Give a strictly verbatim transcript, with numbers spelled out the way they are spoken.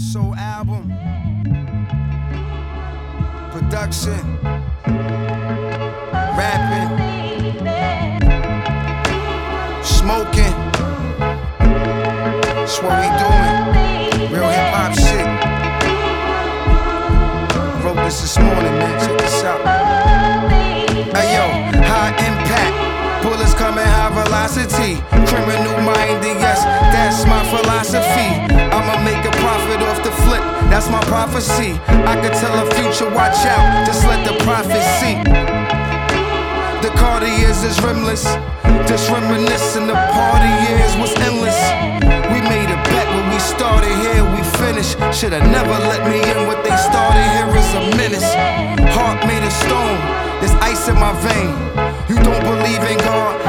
Soul album, production, rapping, smoking. That's what we doing. Real hip hop shit. Wrote this this morning, man. Check this out. Hey yo, high impact. Bullets coming high velocity. Criminal minded, yes, that's my philosophy. I'ma make a profit off the flip, that's my prophecy. I could tell a future, watch out, just let the prophet see. The Cartiers is rimless, just reminiscing, the party years was endless. We made a bet when we started, here we finished. Shoulda never let me in, what they started here is a menace. Heart made of stone, there's ice in my vein. You don't believe in God,